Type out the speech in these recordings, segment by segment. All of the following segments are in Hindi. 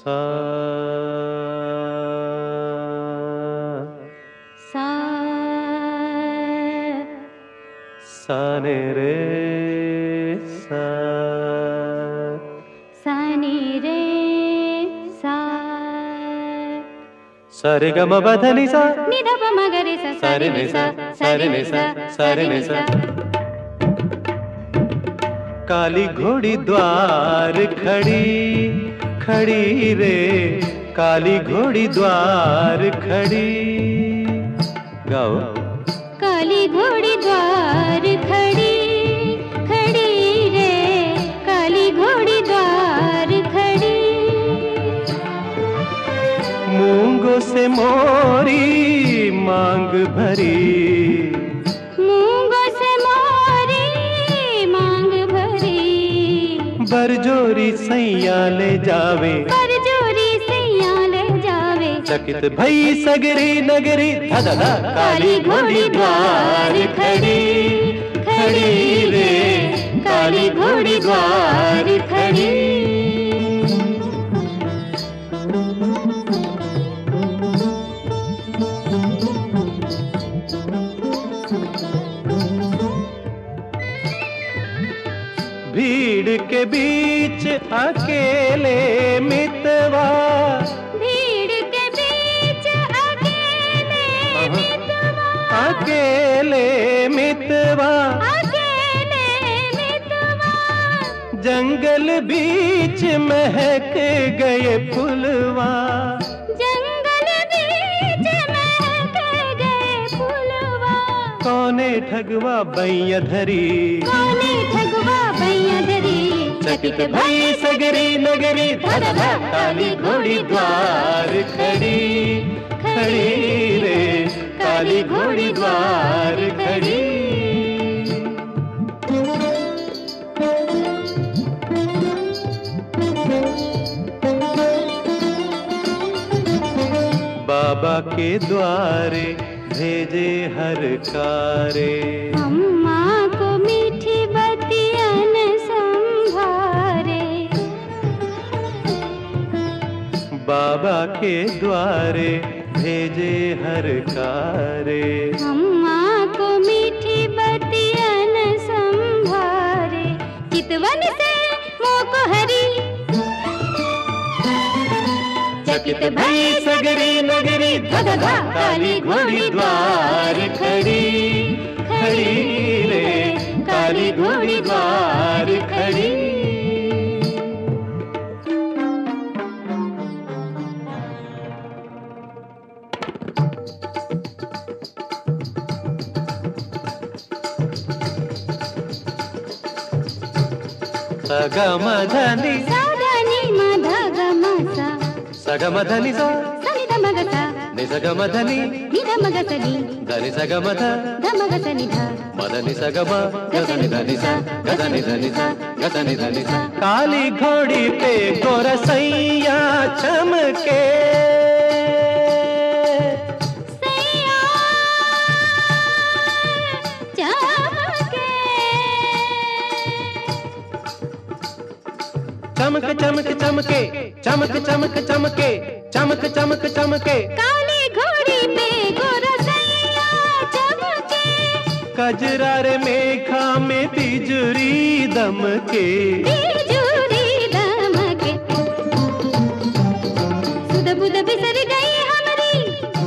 सा सा सा ने रे सा सा नि रे सा सा रे ग म प ध नि सा नि ध प म ग रे सा सा रे नि सा सा रे नि सा सा रे नि सा। काली घोड़ी द्वार खड़ी खड़ी रे, काली घोड़ी द्वार खड़ी। गाओ। काली घोड़ी द्वार खड़ी खड़ी रे, काली घोड़ी द्वार खड़ी। मूंगों से मोरी मांग भरी, मूंगों से मोरी मांग भरी। बरजोरी सैया ले जावे, बरजोरी सैया ले जावे। चकित भई सगरी नगरी धा धा, काली घोड़ी द्वार खड़ी खड़ी रे, काली घोड़ी द्वार खड़ी। भीड़ के बीच अकेले मितवा, भीड़ के बीच अकेले मितवा, अकेले मितवा। अकेले मितवा। जंगल बीच महक गए फुलवा, जंगल बीच महक गए फुलवा। कौने ठगवा बैया धरी, कौने ठगवा बैया धरी। चकित भई सगरी नगरी धा धा, काली घोड़ी द्वार खड़ी खड़ी रे, काली घोड़ी द्वार खड़ी। बाबा के द्वारे भेजे हर कारे, अम्मा को मीठी बतियन संभारे। बाबा के द्वारे भेजे हर कारे। अम्मा को मीठी बतियन संभारे। चितवन से मोह को हरी, चकित भई सगरी नगरी धा धा, काली घोड़ी द्वार खड़ी खड़ी रे, काली घोड़ी द्वार खड़ी। सगम धनी साधनी मध गम सा, सगम धनी सा सनि ध मग सा, नि सगम धनी नि ध मग सनि, धनी सगम ध ध मग सनि ध, मदनी सगम गधनी धनी सा, गधनी धनी सा, गधनी धनी सा। काली घोड़ी पे गोरसैया चमके, सैया चमके। चमक चमक चमके, चमक चमक चमके, चमक चमक चमके। काली घोड़ी पे गोरसैया चमके, कजरा रे मेघा में तिजरी दमके, तिजोरी दमके। सुध बुध बिसर गई हमरी,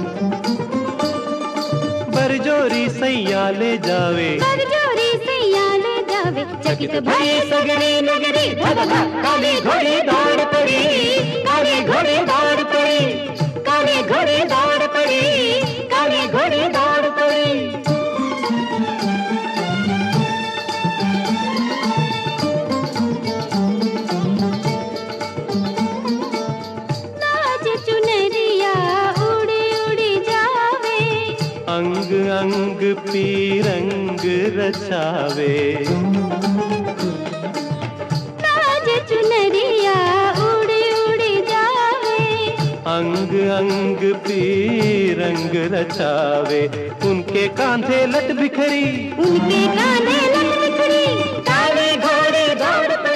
बरजोरी सैया ले जावे, बरजोरी सैया ले जावे। चकित भई सगरी नगरी धा धा, काली घोड़ी दौड़ पड़ी, काली घोड़ी दौड़ पड़ी, काली घोड़ी दौड़ पड़ी, काली घोड़ी दौड़ पड़ी। नाच चुनरिया उड़ी उड़ी जावे, अंग अंग पीरंग रचावे, नाच चुनरिया उड़ी उड़ी जावे। अंग अंग पीरंग रचावे। उनके कांधे लट बिखरी, उनके कांधे लट बिखरी, काली घोड़ी दौड़ पड़ी।